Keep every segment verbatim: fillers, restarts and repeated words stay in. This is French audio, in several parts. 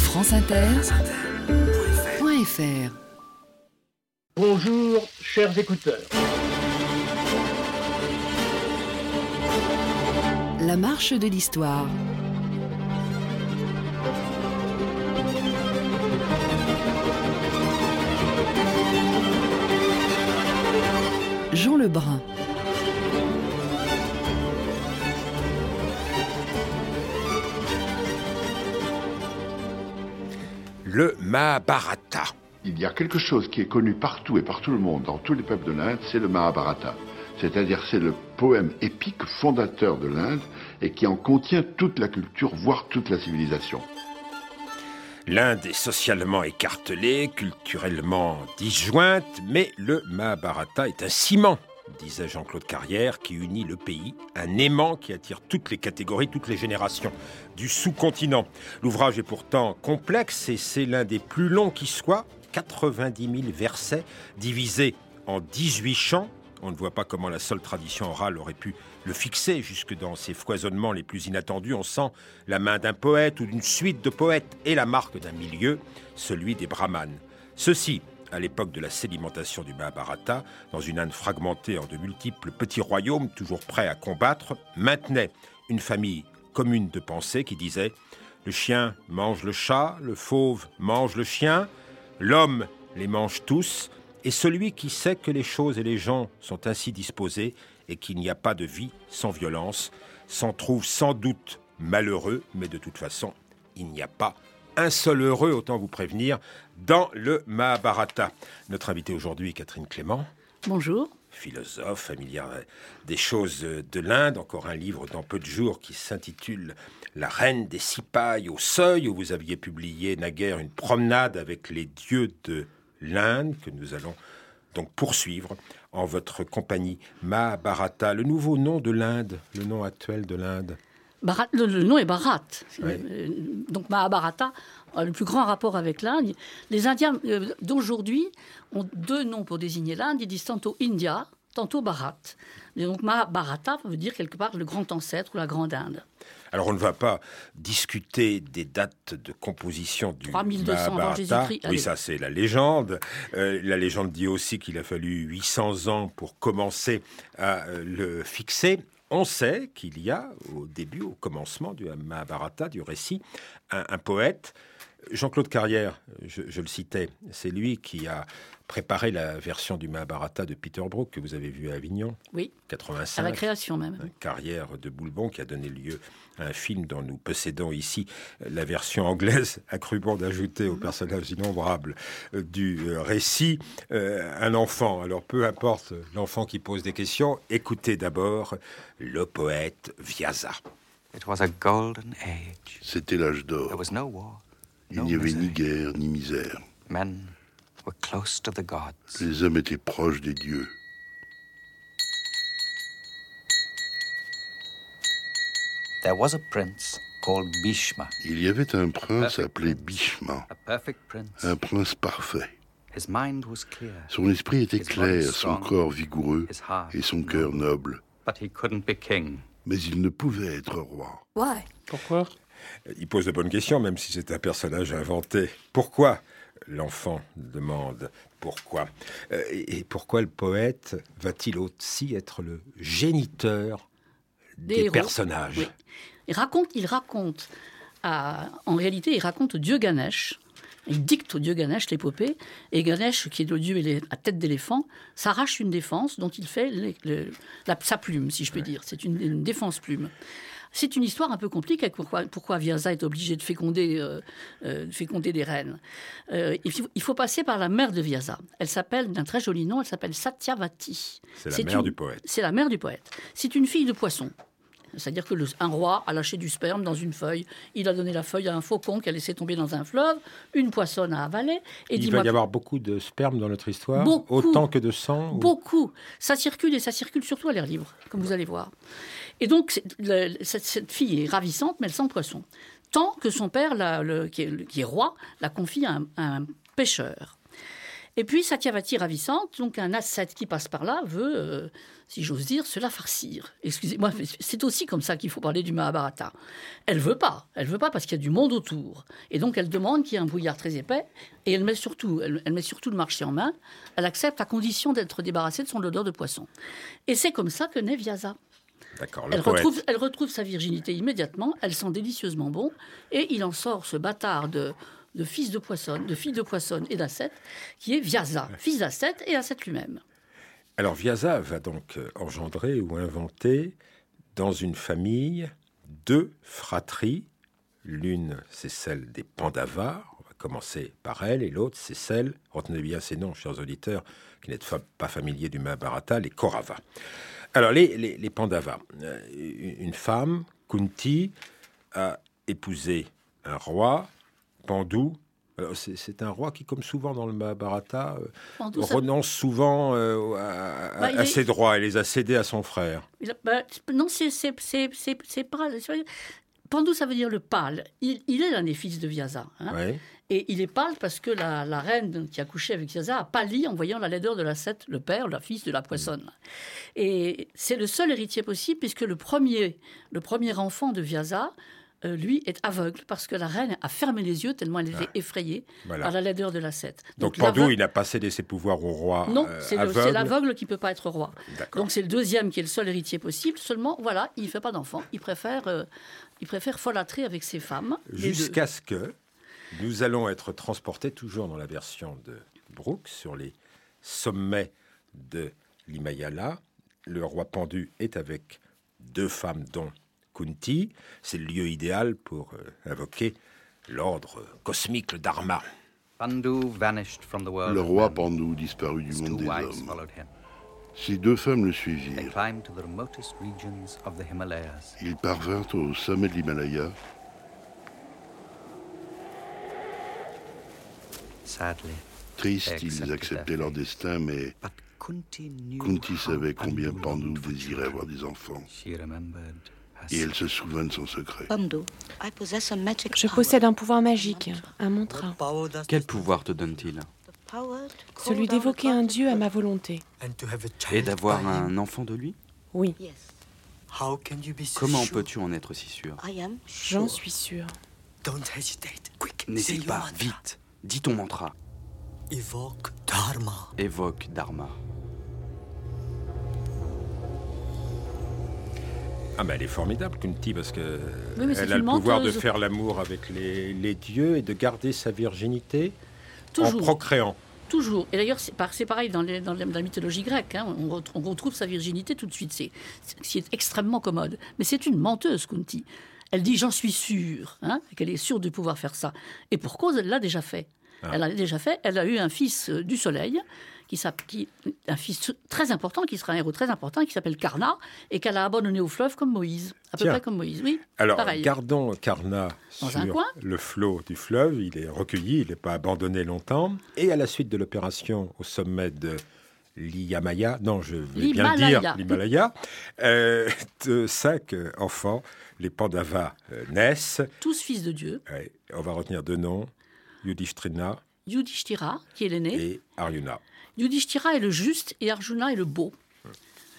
France Inter, point F R. Bonjour, chers écouteurs. La marche de l'histoire. Jean Lebrun. Le Mahabharata. Il y a quelque chose qui est connu partout et par tout le monde, dans tous les peuples de l'Inde, c'est le Mahabharata. C'est-à-dire c'est le poème épique fondateur de l'Inde et qui en contient toute la culture, voire toute la civilisation. L'Inde est socialement écartelée, culturellement disjointe, mais le Mahabharata est un ciment, disait Jean-Claude Carrière, qui unit le pays, un aimant qui attire toutes les catégories, toutes les générations du sous-continent. L'ouvrage est pourtant complexe et c'est l'un des plus longs qui soit, quatre-vingt-dix mille versets divisés en dix-huit chants. On ne voit pas comment la seule tradition orale aurait pu le fixer jusque dans ses foisonnements les plus inattendus. On sent la main d'un poète ou d'une suite de poètes et la marque d'un milieu, celui des brahmanes. Ceux-ci, à l'époque de la sédimentation du Mahabharata, dans une Inde fragmentée en de multiples petits royaumes toujours prêts à combattre, maintenaient une famille commune de pensée qui disait « Le chien mange le chat, le fauve mange le chien, l'homme les mange tous ». Et celui qui sait que les choses et les gens sont ainsi disposés et qu'il n'y a pas de vie sans violence s'en trouve sans doute malheureux, mais de toute façon, il n'y a pas un seul heureux, autant vous prévenir, dans le Mahabharata. Notre invitée aujourd'hui, Catherine Clément. Bonjour. Philosophe, familière des choses de l'Inde. Encore un livre dans peu de jours qui s'intitule « La reine des Sipais au seuil » où vous aviez publié naguère une promenade avec les dieux de l'Inde, que nous allons donc poursuivre en votre compagnie. Mahabharata, le nouveau nom de l'Inde, le nom actuel de l'Inde. Bharat, le, le nom est Bharat. Oui. Euh, donc Mahabharata a le plus grand rapport avec l'Inde. Les Indiens euh, d'aujourd'hui ont deux noms pour désigner l'Inde. Ils disent tantôt India, tantôt Bharat. Et donc Mahabharata veut dire quelque part le grand ancêtre ou la grande Inde. Alors on ne va pas discuter des dates de composition du trois mille deux cents avant Jésus-Christ. Oui, ça c'est la légende. Euh, la légende dit aussi qu'il a fallu huit cents ans pour commencer à euh, le fixer. On sait qu'il y a au début, au commencement du Mahabharata, du récit, un, un poète, Jean-Claude Carrière, je, je le citais, c'est lui qui a préparé la version du Mahabharata de Peter Brook que vous avez vu à Avignon. Oui, quatre-vingt-cinq. à la création même. Carrière de Boulbon qui a donné lieu à un film dont nous possédons ici la version anglaise, a cru bon d'ajouter aux personnages innombrables du récit euh, un enfant. Alors peu importe l'enfant qui pose des questions, écoutez d'abord le poète Vyasa. It was a golden age. C'était l'âge d'or. There was no war. Il n'y avait ni guerre ni misère. Men were close to the gods. Les hommes étaient proches des dieux. There was a prince called Bhishma. Il y avait un prince appelé Bhishma, A perfect prince. un prince parfait. His mind was clear. Son esprit était His body clair, son strong, corps vigoureux his heart et son cœur noble. But he couldn't be king. Mais il ne pouvait être roi. Why? Pourquoi ? Il pose de bonnes questions, même si c'est un personnage inventé. Pourquoi ? L'enfant demande pourquoi. Euh, et pourquoi le poète va-t-il aussi être le géniteur des, Des héros. personnages ? Oui. Il raconte, il raconte à- en réalité, il raconte au dieu Ganesh. Il dicte au dieu Ganesh l'épopée. Et Ganesh, qui est le dieu élé- à tête d'éléphant, s'arrache une défense dont il fait les- le- la- sa plume, si je peux dire. C'est une, une défense plume. C'est une histoire un peu compliquée. Pourquoi, pourquoi Vyasa est obligé de féconder, euh, euh, de féconder des reines. Euh, il, faut, il faut passer par la mère de Vyasa. Elle s'appelle, d'un très joli nom, elle s'appelle Satyavati. C'est la mère une- du poète. C'est la mère du poète. C'est une fille de poisson. C'est-à-dire que le, un roi a lâché du sperme dans une feuille. Il a donné la feuille à un faucon qui a laissé tomber dans un fleuve. Une poissonne a avalé. Et Il va y avoir beaucoup de sperme dans notre histoire, Beaucoup. autant que de sang. ou- Beaucoup. Ça circule et ça circule surtout à l'air libre, comme vous allez voir. Et donc, c'est- le- cette, cette fille est ravissante, mais elle sent le poisson. Tant que son père, la- le- qui, est, qui est roi, la confie à un, à un pêcheur. Et puis Satyavati ravissante, donc un ascète qui passe par là, veut, euh, si j'ose dire, se la farcir. Excusez-moi, mais c'est aussi comme ça qu'il faut parler du Mahabharata. Elle veut pas, elle veut pas parce qu'il y a du monde autour. Et donc elle demande qu'il y ait un brouillard très épais, et elle met surtout, elle, elle met surtout le marché en main. Elle accepte à condition d'être débarrassée de son odeur de poisson. Et c'est comme ça que naît Vyasa. D'accord, Elle retrouve, elle retrouve sa virginité immédiatement, elle sent délicieusement bon, et il en sort ce bâtard de, de fils de poissonne, de fille de poissonne et d'ascète, qui est Vyasa, fils d'ascète et ascète lui-même. Alors Vyasa va donc engendrer ou inventer dans une famille deux fratries. L'une, c'est celle des Pandavas, on va commencer par elle, et l'autre, c'est celle, retenez bien ces noms, chers auditeurs, qui n'êtes pas familiers du Mahabharata, les Kauravas. Alors, les, les, les Pandavas, euh, une femme, Kunti, a épousé un roi, Pandu. Alors, c'est, c'est un roi qui, comme souvent dans le Mahabharata, euh, Pandu, renonce ça... souvent euh, à, bah, à est... ses droits et les a cédés à son frère. Il a, bah, non, c'est, c'est, c'est, c'est, c'est pas... C'est... Pandu, ça veut dire le pâle. Il, il est l'un des fils de Vyasa. Hein, ouais. Et il est pâle parce que la, la reine qui a couché avec Vyasa a pâli en voyant la laideur de l'ascète, le père, le fils de la poissonne. Mmh. Et c'est le seul héritier possible puisque le premier, le premier enfant de Vyasa, euh, lui, est aveugle parce que la reine a fermé les yeux tellement elle était ah. effrayée voilà. par la laideur de l'ascète. Donc, Donc Pandu, il n'a pas cédé ses pouvoirs au roi Non, euh, c'est, le, c'est l'aveugle qui ne peut pas être roi. D'accord. Donc c'est le deuxième qui est le seul héritier possible. Seulement, voilà, il ne fait pas d'enfant. Il préfère, euh, il préfère folâtrer avec ses femmes. Jusqu'à ce que... Nous allons être transportés, toujours dans la version de Brooks, sur les sommets de l'Himalaya. Le roi Pandu est avec deux femmes, dont Kunti. C'est le lieu idéal pour euh, invoquer l'ordre cosmique, le Dharma. Le roi Pandu disparut du monde des hommes. Ces deux femmes le suivirent. Ils parvinrent au sommet de l'Himalaya. Tristes, ils acceptaient leur destin, mais Kunti savait combien Pandu désirait avoir des enfants. Et elle se souvint de son secret. Je possède un pouvoir magique, un mantra. Quel pouvoir te donne-t-il ? Celui d'évoquer un dieu à ma volonté. Et d'avoir un enfant de lui ? Oui. Comment peux-tu en être si sûr ? J'en suis sûr. N'hésite pas, vite. Dis ton mantra. Évoque Dharma. Évoque Dharma. Ah ben elle est formidable, Kunti, parce que oui, elle a le pouvoir de faire l'amour avec les, les dieux et de garder sa virginité Toujours. en procréant. Toujours. Et d'ailleurs, c'est, c'est pareil dans, les, dans la mythologie grecque. Hein. On, on retrouve sa virginité tout de suite. C'est, c'est extrêmement commode. Mais c'est une menteuse, Kunti. Elle dit « j'en suis sûre hein, », qu'elle est sûre de pouvoir faire ça. Et pour cause, elle l'a déjà fait. Ah. Elle l'a déjà fait. Elle a eu un fils euh, du soleil, qui, qui, un fils très important, qui sera un héros très important, qui s'appelle Karna, et qu'elle a abandonné au fleuve comme Moïse. À peu Tiens. près comme Moïse, oui. Alors, pareil. Gardons Karna Dans sur un coin. le flot du fleuve. Il est recueilli, il n'est pas abandonné longtemps. Et à la suite de l'opération au sommet de l'Himalaya, non, je vais bien le dire, l'Himalaya, euh, de cinq enfants, les Pandavas euh, naissent. Tous fils de Dieu. Ouais, on va retenir deux noms, Yudhishthira. Yudhishthira, qui est l'aîné. Et Arjuna. Yudhishthira est le juste et Arjuna est le beau. Hum.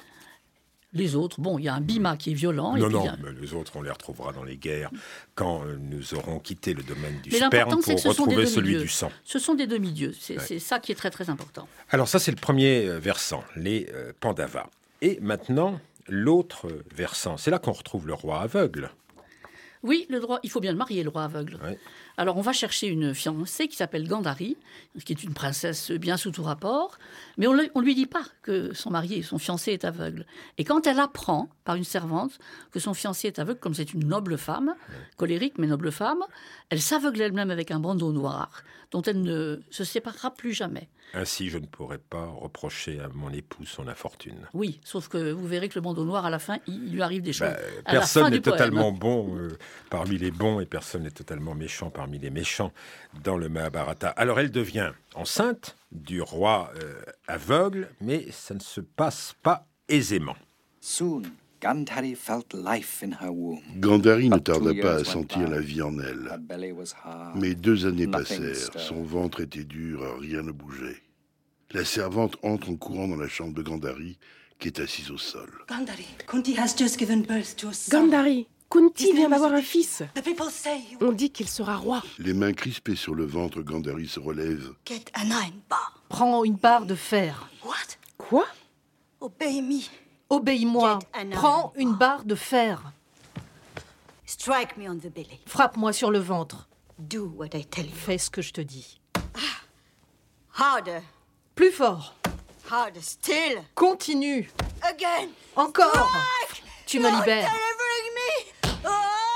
Les autres, bon, il y a un Bhima qui est violent. Non, et non, puis, mais les autres, on les retrouvera dans les guerres quand nous aurons quitté le domaine du mais sperme pour retrouver celui du sang. Ce sont des demi-dieux, c'est, ouais. c'est ça qui est très très important. Alors ça, c'est le premier versant, les euh, Pandavas. Et maintenant, l'autre versant, c'est là qu'on retrouve le roi aveugle. Oui, le droit, il faut bien le marier, le roi aveugle. Ouais. Alors, on va chercher une fiancée qui s'appelle Gandhari, qui est une princesse bien sous tout rapport, mais on ne lui dit pas que son mari, son fiancé est aveugle. Et quand elle apprend, par une servante, que son fiancé est aveugle, comme c'est une noble femme, ouais. colérique mais noble femme, elle s'aveugle elle-même avec un bandeau noir, dont elle ne se séparera plus jamais. Ainsi, je ne pourrais pas reprocher à mon époux son infortune. Oui, sauf que vous verrez que le bandeau noir, à la fin, il lui arrive des choses. Bah, personne n'est totalement bon euh, parmi les bons et personne n'est totalement méchant parmi les méchants dans le Mahabharata. Alors, elle devient enceinte du roi euh, aveugle, mais ça ne se passe pas aisément. Soon, Gandhari felt life in her womb. Gandhari ne tarda pas à sentir la vie en elle. Mais deux années passèrent, son ventre était dur, rien ne bougeait. La servante entre en courant dans la chambre de Gandhari, qui est assise au sol. Gandhari, Kunti has just given birth to a son. Gandhari, Kunti vient d'avoir un fils. On dit qu'il sera roi. Les mains crispées sur le ventre, Gandhari se relève. Get an iron bar. Prends une barre de fer. What? Quoi? Obey me. Obéis-moi. Prends une barre de fer. Strike me on the belly. Frappe-moi sur le ventre. Do what I tell you. Fais ce que je te dis. Harder. Plus fort. Harder still. Continue. Again. Encore. Strike. Tu me libères. Delivering me. Oh!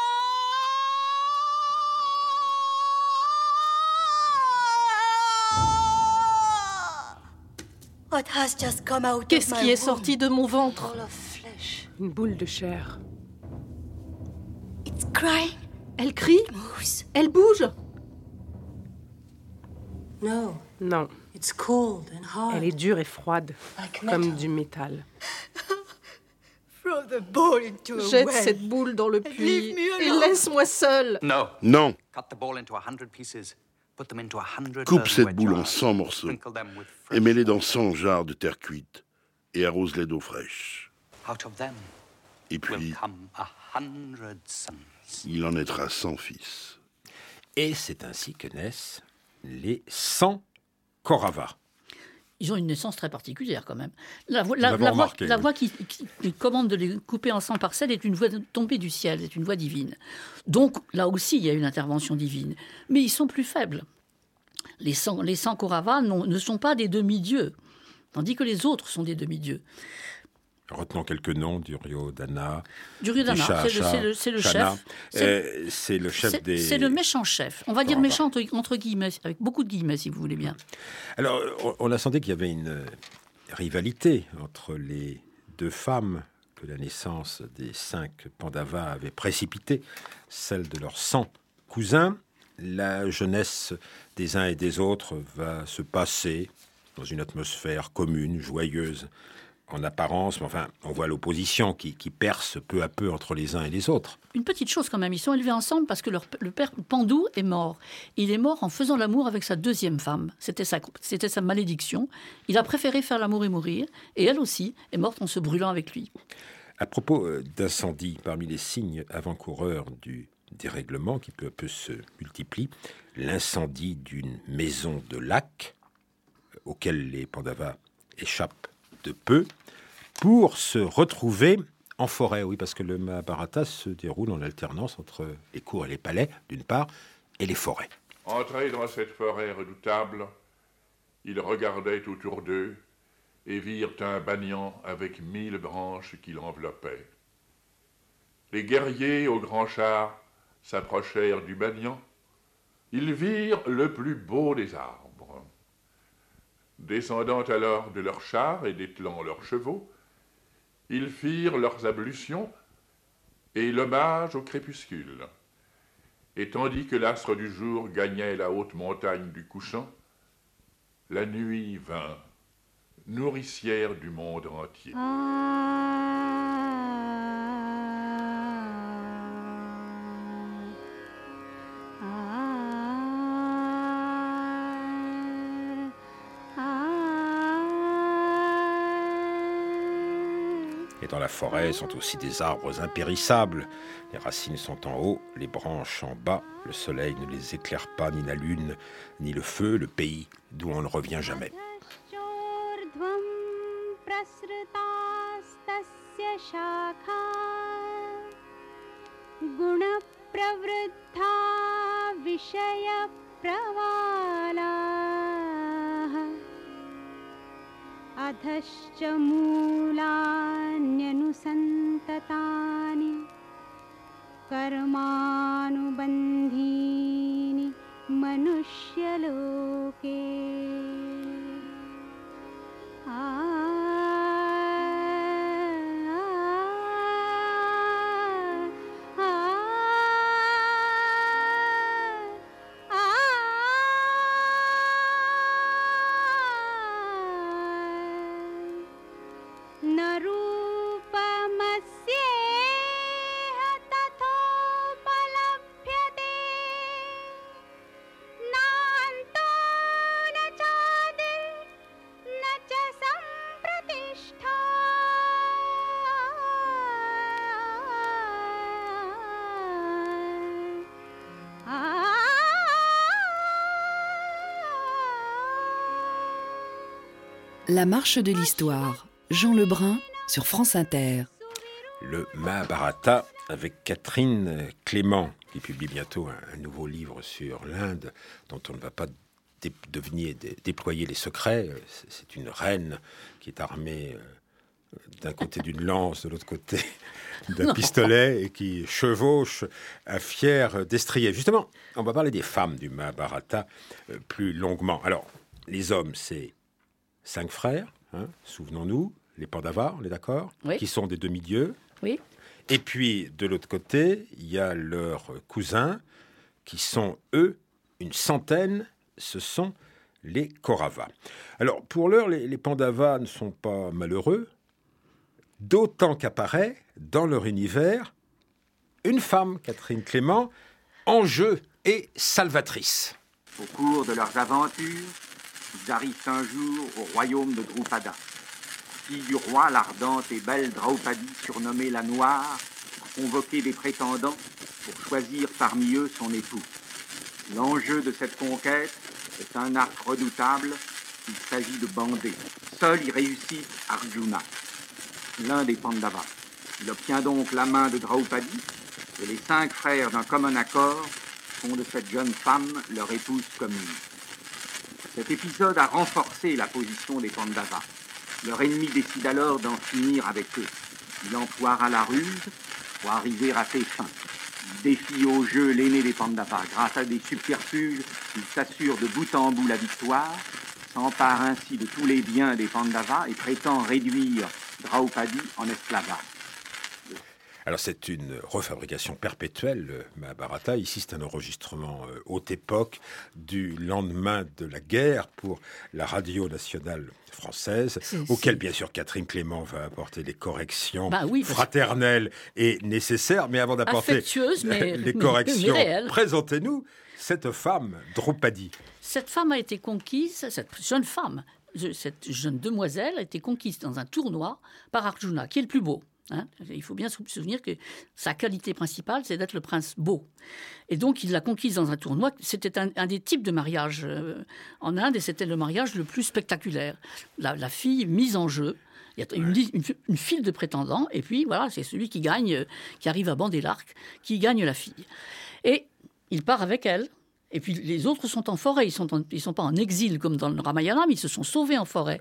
What has just come out Qu'est-ce of qui my est sorti de mon ventre? All of flesh. Une boule de chair. It's crying. Elle crie. Moves. Elle bouge. No. Non, It's cold and hard. elle est dure et froide, Like comme metal. du métal. Throw the ball into a Jette well. cette boule dans le leave puits me et alone. laisse-moi seule. No. Non, Cut the ball into a hundred pieces. Put them into a hundred coupe cette earthenware boule en jars. cent morceaux Sprinkle them with et fresh mets-les dans salt. cent jarres de terre cuite et arrose-les d'eau fraîche. Out of them Et will puis, come a hundred sons. il en naîtra cent fils. Et c'est ainsi que naissent les cent Kauravas. Ils ont une naissance très particulière quand même. La, voix- Nous la, l'avons la voix, remarqué, la oui. voix qui, qui- qui commande de les couper en cent parcelles est une voix tombée du ciel, c'est une voix divine. Donc là aussi, il y a une intervention divine. Mais ils sont plus faibles. Les cent, les cent Kauravas non- ne sont pas des demi-dieux, tandis que les autres sont des demi-dieux. Retenons quelques noms, Duryodhana, Duryodhana, c'est le, Shasha, c'est le- c'est le Shana. chef. C'est- Euh, C'est le chef C'est des... c'est le méchant chef. On va dire Kaurava. méchant entre, entre guillemets, avec beaucoup de guillemets si vous voulez bien. Alors, on- on a senti qu'il y avait une euh, rivalité entre les deux femmes que la naissance des cinq Pandavas avait précipité, celle de leurs cent cousins. La jeunesse des uns et des autres va se passer dans une atmosphère commune, joyeuse en apparence, mais enfin, on voit l'opposition qui, qui perce peu à peu entre les uns et les autres. Une petite chose quand même, ils sont élevés ensemble parce que leur, le père Pandou est mort. Il est mort en faisant l'amour avec sa deuxième femme. C'était sa, c'était sa malédiction. Il a préféré faire l'amour et mourir. Et elle aussi est morte en se brûlant avec lui. À propos euh, d'incendie, parmi les signes avant-coureurs du dérèglement qui peu à peu se multiplie, l'incendie d'une maison de lac euh, auquel les Pandavas échappent de peu pour se retrouver en forêt. Oui, parce que le Mahabharata se déroule en alternance entre les cours et les palais, d'une part, et les forêts. Entrés dans cette forêt redoutable, ils regardaient autour d'eux et virent un banyan avec mille branches qui l'enveloppaient. Les guerriers au grand char s'approchèrent du banyan. Ils virent le plus beau des arbres. Descendant alors de leur char et dételant leurs chevaux, ils firent leurs ablutions et l'hommage au crépuscule. Et tandis que l'astre du jour gagnait la haute montagne du couchant, la nuit vint, nourricière du monde entier. Et dans la forêt sont aussi des arbres impérissables. Les racines sont en haut, les branches en bas. Le soleil ne les éclaire pas, ni la lune, ni le feu, le pays d'où on ne revient jamais. अधश्च मूलान्यनुसन्ततानि कर्मानुबन्धीनि मनुष्यलोके La marche de l'histoire. Jean Lebrun sur France Inter. Le Mahabharata avec Catherine Clément, qui publie bientôt un, un nouveau livre sur l'Inde, dont on ne va pas dé- devenir, dé- déployer les secrets. C'est, c'est une reine qui est armée euh, d'un côté d'une lance, de l'autre côté d'un non. pistolet, et qui chevauche un fier destrier. Justement, on va parler des femmes du Mahabharata euh, plus longuement. Alors, les hommes, c'est cinq frères, hein, souvenons-nous, les Pandavas, on est d'accord, oui. qui sont des demi-dieux. Oui. Et puis, de l'autre côté, il y a leurs cousins, qui sont, eux, une centaine, ce sont les Kauravas. Alors, pour l'heure, les, les Pandavas ne sont pas malheureux, d'autant qu'apparaît, dans leur univers, une femme, Catherine Clément, en jeu et salvatrice. Au cours de leurs aventures, ils arrivent un jour au royaume de Drupada. Fille du roi, l'ardente et belle Draupadi, surnommée la Noire, a convoqué des prétendants pour choisir parmi eux son époux. L'enjeu de cette conquête est un arc redoutable, il s'agit de bander. Seul y réussit Arjuna, l'un des Pandavas. Il obtient donc la main de Draupadi, et les cinq frères d'un commun accord font de cette jeune femme leur épouse commune. Cet épisode a renforcé la position des Pandavas. Leur ennemi décide alors d'en finir avec eux. Il emploiera la ruse pour arriver à ses fins. Il défie au jeu l'aîné des Pandavas. Grâce à des subterfuges, il s'assure de bout en bout la victoire, s'empare ainsi de tous les biens des Pandavas et prétend réduire Draupadi en esclavage. Alors c'est une refabrication perpétuelle, le Mahabharata. Ici c'est un enregistrement euh, haute époque du lendemain de la guerre pour la radio nationale française, c'est, auquel c'est... bien sûr Catherine Clément va apporter des corrections bah oui, fraternelles et nécessaires. Mais avant d'apporter mais, les corrections, mais, mais présentez-nous cette femme, Draupadi. Cette femme a été conquise, cette jeune femme, cette jeune demoiselle a été conquise dans un tournoi par Arjuna, qui est le plus beau. Hein, il faut bien se souvenir que sa qualité principale, c'est d'être le prince beau. Et donc, il l'a conquise dans un tournoi. C'était un, un des types de mariage euh, en Inde, et c'était le mariage le plus spectaculaire. La, la fille mise en jeu. Il y a une, une, une file de prétendants, et puis voilà, c'est celui qui gagne, euh, qui arrive à bander l'arc, qui gagne la fille. Et il part avec elle. Et puis, les autres sont en forêt. Ils sont, en, ils sont pas en exil comme dans le Ramayana, mais ils se sont sauvés en forêt.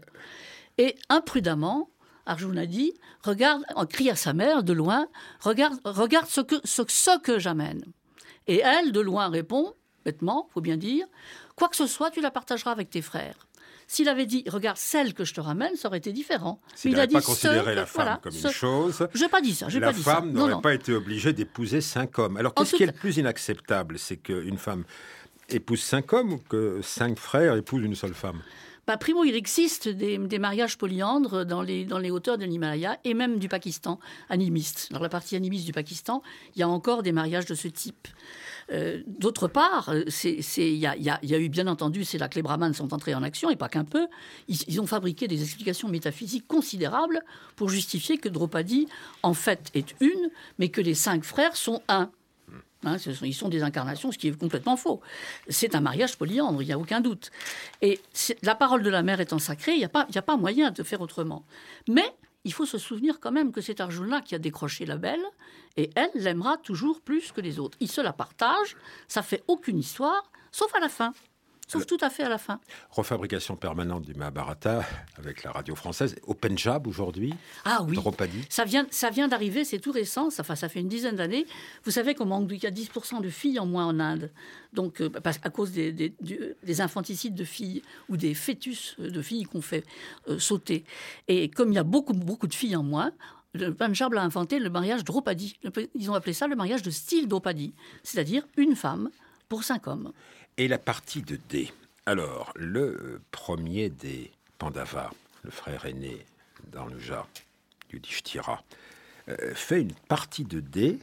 Et imprudemment, Arjuna dit, regarde, on crie à sa mère de loin, regarde, regarde ce que, ce, ce que j'amène. Et elle, de loin, répond, bêtement, faut bien dire, quoi que ce soit, tu la partageras avec tes frères. S'il avait dit, regarde celle que je te ramène, ça aurait été différent. S'il n'avait pas considéré la femme voilà, comme ce... une chose, je n'ai pas dit ça. J'ai la pas dit femme ça. n'aurait non, non. pas été obligée d'épouser cinq hommes. Alors, qu'est-ce qui est le plus inacceptable ? C'est qu'une femme épouse cinq hommes ou que cinq frères épousent une seule femme ? Bah, primo, il existe des, des mariages polyandres dans les, dans les hauteurs de l'Himalaya et même du Pakistan, animiste. Dans la partie animiste du Pakistan, il y a encore des mariages de ce type. Euh, d'autre part, c'est, c'est, il, y a, il, y a, il y a eu bien entendu, c'est là que les brahmanes sont entrés en action, et pas qu'un peu. Ils, ils ont fabriqué des explications métaphysiques considérables pour justifier que Draupadi, en fait, est une, mais que les cinq frères sont un. Hein, ce sont, ils sont des incarnations, ce qui est complètement faux. C'est un mariage polyandre, il n'y a aucun doute. Et la parole de la mère étant sacrée, il n'y a pas, il n'y a pas moyen de faire autrement. Mais il faut se souvenir quand même que c'est Arjuna qui a décroché la belle, et elle l'aimera toujours plus que les autres. Ils se la partagent, ça fait aucune histoire, sauf à la fin. Sauf tout à fait à la fin. Refabrication permanente du Mahabharata avec la radio française. Au Pendjab aujourd'hui, ah oui. Draupadi. Ça vient, ça vient d'arriver, c'est tout récent, ça, enfin, ça fait une dizaine d'années. Vous savez qu'on manque, il y a dix pour cent de filles en moins en Inde, donc, euh, parce, à cause des, des, des infanticides de filles ou des fœtus de filles qu'on fait euh, sauter. Et comme il y a beaucoup, beaucoup de filles en moins, le Pendjab a inventé le mariage Draupadi. Ils ont appelé ça le mariage de style Draupadi, c'est-à-dire une femme pour cinq hommes. Et la partie de dés. Alors, le premier des Pandavas, le frère aîné d'Anuja, Yudhishthira, euh, fait une partie de dés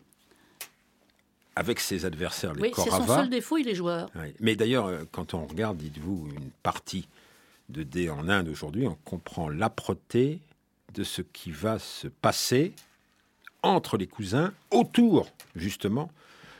avec ses adversaires, les oui, Kauravas. Oui, c'est son seul défaut, il est joueur. Oui. Mais d'ailleurs, quand on regarde, dites-vous, une partie de dés en Inde aujourd'hui, on comprend l'âpreté de ce qui va se passer entre les cousins, autour, justement,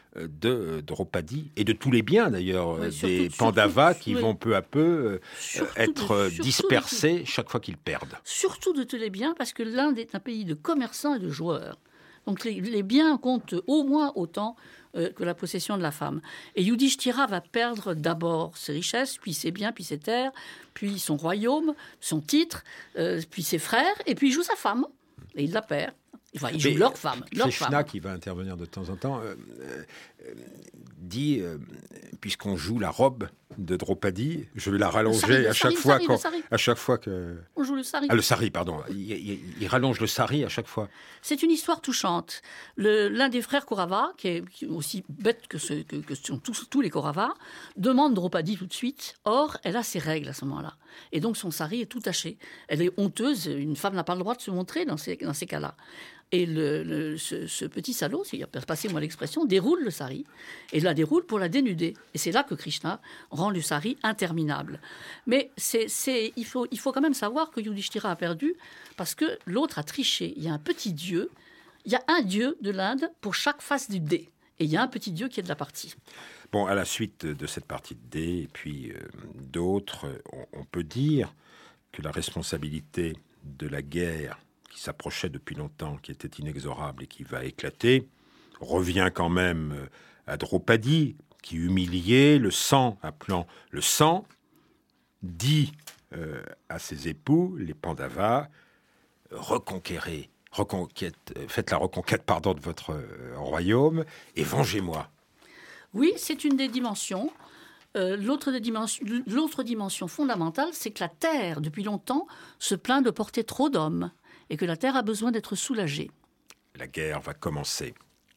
de Draupadi et de tous les biens d'ailleurs Oui, surtout- des surtout- Pandavas qui oui. vont peu à peu euh, Surtout être de- surtout dispersés chaque fois qu'ils perdent. Surtout de tous les biens, parce que l'Inde est un pays de commerçants et de joueurs. Donc les, les biens comptent au moins autant euh, que la possession de la femme. Et Yudhishthira va perdre d'abord ses richesses, puis ses biens, puis ses terres, puis son royaume, son titre, euh, puis ses frères, et puis il joue sa femme. Et il la perd. Enfin, ils jouent Mais leur femme. Leur Krishna, femme. qui va intervenir de temps en temps, euh, euh, dit, euh, puisqu'on joue la robe de Draupadi, je vais la rallonger sari, le à chaque sari, le fois sari, quand- le sari. à chaque fois que... On joue le sari. Ah, le sari, pardon. Il, il- il rallonge le sari à chaque fois. C'est une histoire touchante. Le- L'un des frères Kaurava, qui est, qui est aussi bête que, ce, que, que sont tous, tous les Kauravas, demande Draupadi tout de suite. Or, elle a ses règles à ce moment-là. Et donc, son sari est tout taché. Elle est honteuse. Une femme n'a pas le droit de se montrer dans ces, dans ces cas-là. Et le, le- ce, ce petit salaud, si passez-moi l'expression, déroule le sari. Et la déroule pour la dénuder. Et c'est là que Krishna rend le sari interminable. Mais c'est, c'est, il, faut, il faut quand même savoir que Yudhishthira a perdu parce que l'autre a triché. Il y a un petit dieu, il y a un dieu de l'Inde pour chaque face du dé. Et il y a un petit dieu qui est de la partie. Bon, à la suite de cette partie de dés et puis euh, d'autres, on, on peut dire que la responsabilité de la guerre qui s'approchait depuis longtemps, qui était inexorable et qui va éclater, revient quand même à Draupadi, qui humilié, le sang, appelant le sang, dit euh, à ses époux, les Pandavas, reconquérez, reconquête, faites la reconquête pardon, de votre euh, royaume et vengez-moi. Oui, c'est une des dimensions. Euh, l'autre, des dimensions. L'autre dimension fondamentale, c'est que la Terre, depuis longtemps, se plaint de porter trop d'hommes et que la Terre a besoin d'être soulagée. La guerre va commencer.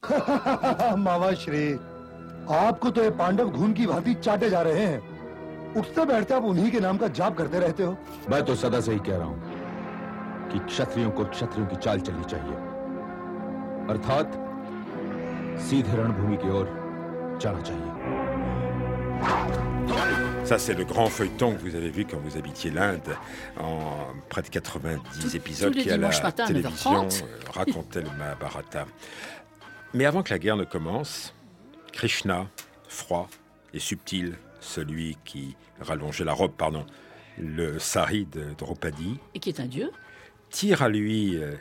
मावा श्री आपको तो ये पांडव घून की भांति चाटे जा रहे हैं उठते बैठते आप उन्हीं के नाम का जाप करते रहते हो मैं तो सदा से ही कह रहा हूं कि क्षत्रियों को क्षत्रियों की चाल चलनी चाहिए अर्थात सीधे रणभूमि की ओर जाना चाहिए. Ça, c'est le grand feuilleton que vous avez vu quand vous habitiez l'Inde, en près de quatre-vingt-dix Tous- épisodes tous les qui, à la dimanches matins à télévision, neuf heures trente. euh, racontaient le Mahabharata. Mais avant que la guerre ne commence, Krishna, froid et subtil, celui qui rallongeait la robe, pardon, le sari de Draupadi, Et qui est un dieu. tire à lui euh,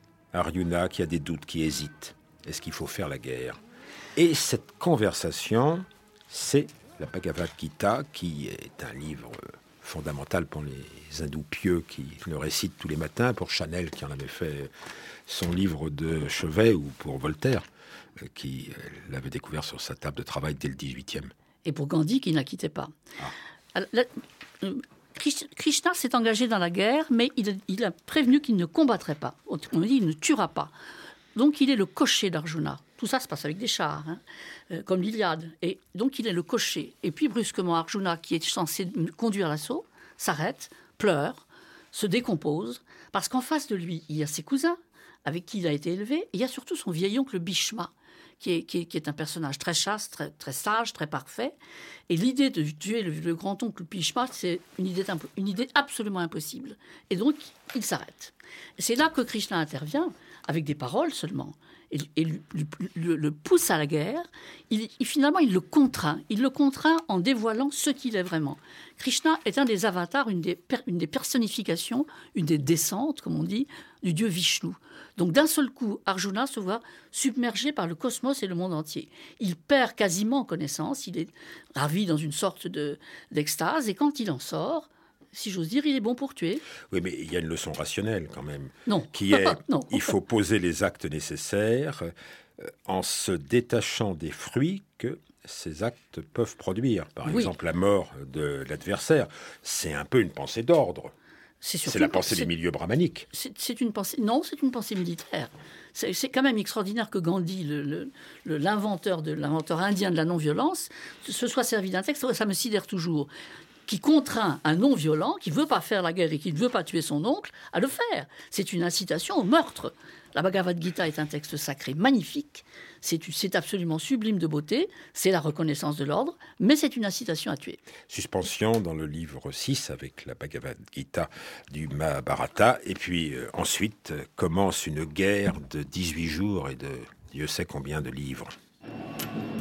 Arjuna qui a des doutes, qui hésite. Est-ce qu'il faut faire la guerre? Et cette conversation, c'est la Bhagavad Gita, qui est un livre fondamental pour les hindous pieux qui le récitent tous les matins, pour Chanel qui en avait fait son livre de chevet, ou pour Voltaire qui l'avait découvert sur sa table de travail dès le dix-huitième. Et pour Gandhi, qui n'a quitté pas. Alors, la- euh, Krish- Krishna s'est engagé dans la guerre, mais il, il a prévenu qu'il ne combattrait pas. On dit qu'il ne tuera pas. Donc il est le cocher d'Arjuna. Tout ça se passe avec des chars, hein, euh, comme l'Iliade. Et donc il est le cocher. Et puis brusquement, Arjuna, qui est censé conduire l'assaut, s'arrête, pleure, se décompose, parce qu'en face de lui, il y a ses cousins, avec qui il a été élevé, et il y a surtout son vieil oncle Bhishma, qui est, qui est, qui est un personnage très chaste, très, très sage, très parfait. Et l'idée de tuer le, le grand-oncle Bhishma, c'est une idée, impo- une idée absolument impossible. Et donc, il s'arrête. Et c'est là que Krishna intervient, avec des paroles seulement, et, et le, le- le- le pousse à la guerre. Il, il- finalement, il le contraint. Il le contraint en dévoilant ce qu'il est vraiment. Krishna est un des avatars, une des, per- une des personnifications, une des descentes, comme on dit, du dieu Vishnu. Donc d'un seul coup, Arjuna se voit submergé par le cosmos et le monde entier. Il perd quasiment connaissance, il est ravi dans une sorte de, d'extase, et quand il en sort, si j'ose dire, il est bon pour tuer. Oui, mais il y a une leçon rationnelle quand même, Non. qui est Non. il faut poser les actes nécessaires euh, en se détachant des fruits que ces actes peuvent produire. Par Oui. exemple, la mort de l'adversaire, c'est un peu une pensée d'ordre. C'est, C'est la pensée des milieux brahmaniques. C'est, c'est une pensée. Non, c'est une pensée militaire. C'est, c'est quand même extraordinaire que Gandhi, le, le- le- l'inventeur de l'inventeur indien de la non-violence, se soit servi d'un texte. Ça me sidère toujours. Qui contraint un non-violent, qui ne veut pas faire la guerre et qui ne veut pas tuer son oncle, à le faire. C'est une incitation au meurtre. La Bhagavad Gita est un texte sacré magnifique. C'est, c'est absolument sublime de beauté. C'est la reconnaissance de l'ordre, mais c'est une incitation à tuer. Suspension dans le livre six avec la Bhagavad Gita du Mahabharata. Et puis euh, ensuite euh, commence une guerre de dix-huit jours et de Dieu sait combien de livres.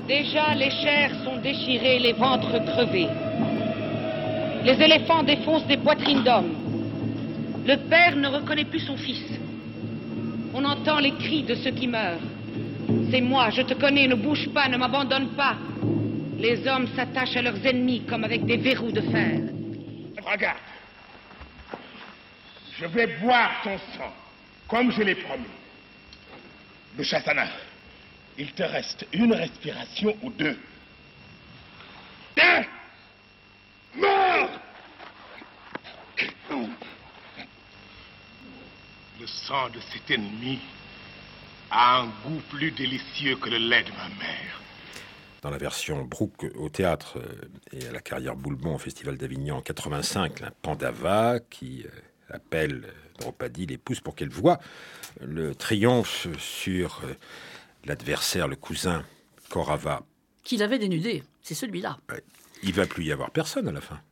Déjà, les chairs sont déchirées, les ventres crevés. Les éléphants défoncent des poitrines d'hommes. Le père ne reconnaît plus son fils. On entend les cris de ceux qui meurent. C'est moi, je te connais, ne bouge pas, ne m'abandonne pas. Les hommes s'attachent à leurs ennemis comme avec des verrous de fer. Regarde. Je vais boire ton sang, comme je l'ai promis. Dushasana, il te reste une respiration ou deux. Tiens! Mort! Le sang de cet ennemi a un goût plus délicieux que le lait de ma mère. Dans la version Brooke au théâtre et à la carrière Boulbon au Festival d'Avignon en quatre-vingt-cinq, un Pandava qui appelle Draupadi, l'épouse, pour qu'elle voie le triomphe sur l'adversaire, le cousin Kaurava. Qu'il avait dénudé, c'est celui-là. Ouais. Il ne va plus y avoir personne à la fin.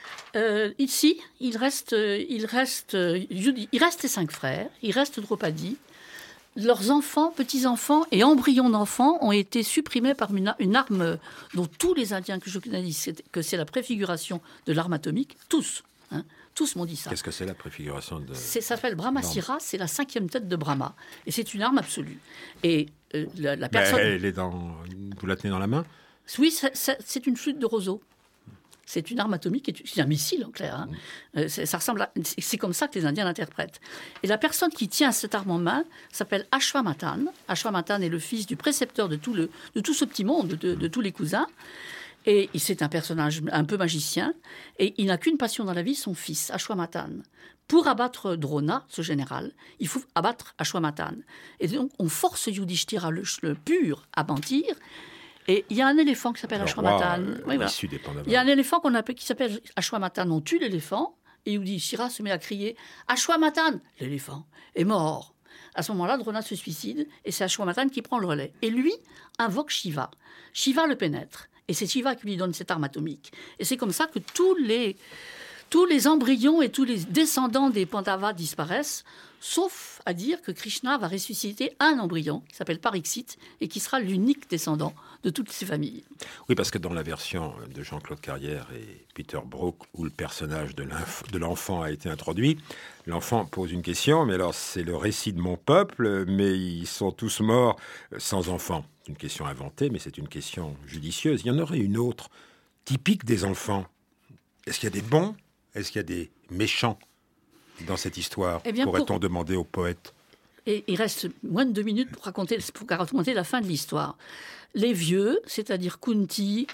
Euh, ici, il reste, il reste, il reste les cinq frères, il reste Draupadi. Leurs enfants, petits-enfants et embryons d'enfants ont été supprimés par une, une arme dont tous les Indiens que je connais disent que c'est la préfiguration de l'arme atomique, tous, hein, tous m'ont dit ça. Qu'est-ce que c'est la préfiguration de... C'est, ça s'appelle Brahmasira, c'est la cinquième tête de Brahma, et c'est une arme absolue. Et euh, la, la personne... Mais elle est dans... Vous la tenez dans la main ? Oui, c'est, c'est une flûte de roseau. C'est une arme atomique, c'est un missile en clair. Hein. Euh, c'est, ça ressemble à, c'est comme ça que les Indiens l'interprètent. Et la personne qui tient cette arme en main s'appelle Ashwamatan. Ashwamatan est le fils du précepteur de tout, le, de tout ce petit monde, de, de tous les cousins. Et c'est un personnage un peu magicien. Et il n'a qu'une passion dans la vie, son fils, Ashwamatan. Pour abattre Drona, ce général, il faut abattre Ashwamatan. Et donc, on force Yudhishthira, le, le pur, à mentir. Et il y a un éléphant qui s'appelle Ashwamatan. Euh, oui, voilà. Il y a un éléphant qu'on appelle, qui s'appelle Ashwamatan. On tue l'éléphant et Yudhishthira se met à crier « Ashwamatan !» L'éléphant est mort. À ce moment-là, Drona se suicide et c'est Ashwamatan qui prend le relais. Et lui invoque Shiva. Shiva le pénètre. Et c'est Shiva qui lui donne cette arme atomique. Et c'est comme ça que tous les, tous les embryons et tous les descendants des Pandavas disparaissent, sauf à dire que Krishna va ressusciter un embryon qui s'appelle Parikshit et qui sera l'unique descendant de toutes ces familles. Oui, parce que dans la version de Jean-Claude Carrière et Peter Brook, où le personnage de, de l'enfant a été introduit, l'enfant pose une question, mais alors c'est le récit de mon peuple, mais ils sont tous morts sans enfants. C'est une question inventée, mais c'est une question judicieuse. Il y en aurait une autre, typique des enfants. Est-ce qu'il y a des bons ? Est-ce qu'il y a des méchants dans cette histoire, eh bien, pourrait-on pour... demander au poète ? Et il reste moins de deux minutes pour raconter, pour raconter la fin de l'histoire. Les vieux, c'est-à-dire Kunti,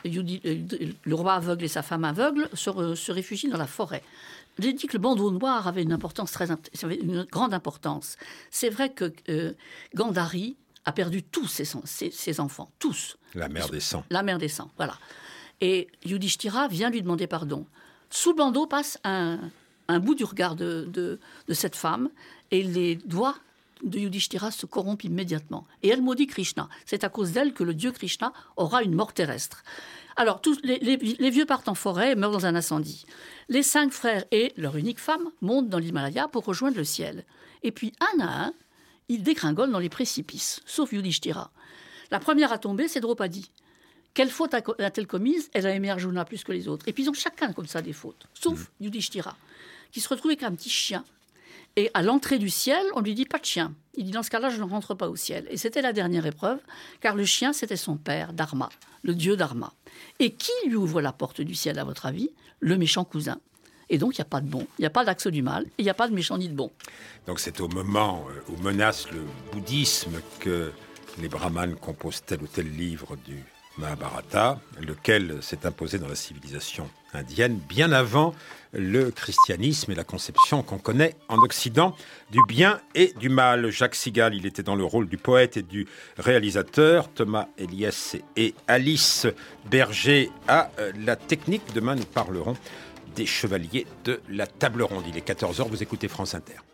le roi aveugle et sa femme aveugle, se, se réfugient dans la forêt. J'ai dit que le bandeau noir avait une importance très, avait une grande importance. C'est vrai que euh, Gandhari a perdu tous ses, ses, ses enfants, tous. La mère des sangs. La mère des sangs, voilà. Et Yudhishthira vient lui demander pardon. Sous le bandeau passe un, un bout du regard de, de, de cette femme et les doigts de Yudhishthira se corrompent immédiatement. Et elle maudit Krishna. C'est à cause d'elle que le dieu Krishna aura une mort terrestre. Alors, tous les, les, les vieux partent en forêt et meurent dans un incendie. Les cinq frères et leur unique femme montent dans l'Himalaya pour rejoindre le ciel. Et puis, un à un, ils dégringolent dans les précipices, sauf Yudhishthira. La première à tomber, c'est Draupadi. Quelle faute a-t-elle commise ? Elle a aimé Arjuna plus que les autres. Et puis, ils ont chacun comme ça des fautes, sauf mmh. Yudhishthira, qui se retrouve avec un petit chien. Et à l'entrée du ciel, on lui dit « pas de chien ». Il dit « dans ce cas-là, je ne rentre pas au ciel ». Et c'était la dernière épreuve, car le chien, c'était son père, Dharma, le dieu Dharma. Et qui lui ouvre la porte du ciel, à votre avis ? Le méchant cousin. Et donc, il n'y a pas de bon, il n'y a pas d'axe du mal, et il n'y a pas de méchant ni de bon. Donc c'est au moment où menace le bouddhisme que les brahmanes composent tel ou tel livre du Mahabharata, lequel s'est imposé dans la civilisation indienne bien avant le christianisme et la conception qu'on connaît en Occident du bien et du mal. Jacques Sigal, il était dans le rôle du poète et du réalisateur. Thomas Eliès et Alice Berger à la technique. Demain, nous parlerons des chevaliers de la table ronde. Il est quatorze heures, vous écoutez France Inter.